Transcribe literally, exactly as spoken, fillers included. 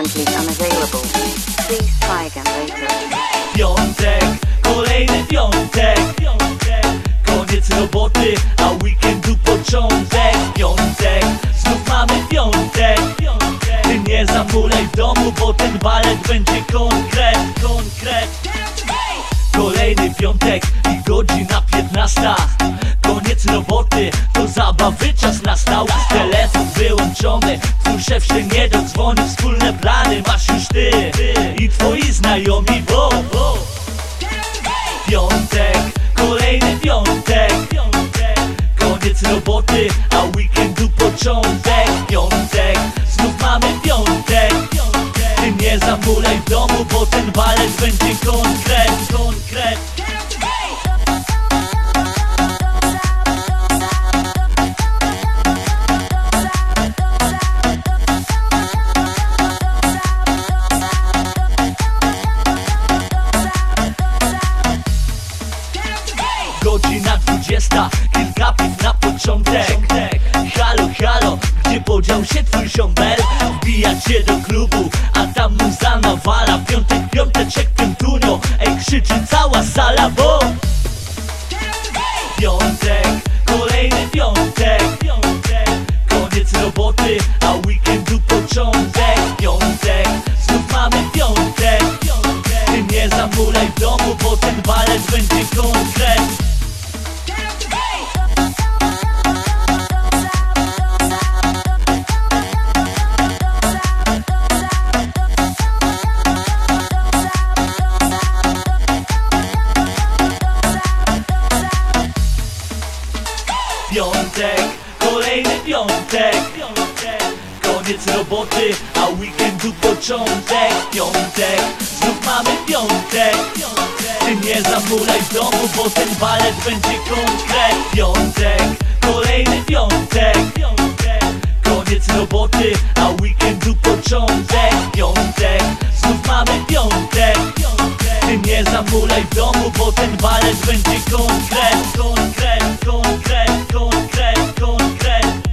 currently unavailable. Please try again later. Piątek, kolejny piątek. Koniec roboty, a weekendu początek. Piątek, znów mamy piątek. Ty nie zamulaj w domu, bo ten balet będzie konkret, konkret. Kolejny piątek i godzina piętnasta. Koniec roboty, to zabawy czas nastał. Telefon wyłączony, twój szef się nie dodzwoni. Wspólne plany masz już ty i twoi znajomi, bo piątek, kolejny piątek. Koniec roboty, a weekendu początek. Piątek, znów mamy piątek. Ty nie zamulaj w domu, bo ten balet będzie konkret, konkret. Godzina dwudziesta, kilka piw na początek. Halo, halo, gdzie podział się twój ziombel? Wbija cię do klubu, a tam muza nawala. Piątek, piąteczek, piątunio, ej, krzyczy cała sala, bo piątek, kolejny piątek. Koniec roboty, a weekendu początek. Piątek, znów mamy piątek. Ty nie zamulaj w domu, bo ten balet będzie konkret. Piątek, kolejny piątek. Koniec roboty, a weekendu początek. Piątek, znów mamy piątek. Ty nie zamulaj w domu, bo ten balet będzie konkret. Piątek, kolejny piątek. Koniec roboty, a weekendu początek. Piątek, znów mamy piątek. Ty nie zamulaj w domu, bo ten balet będzie konkret, konkret, konkret, konkret, konkret.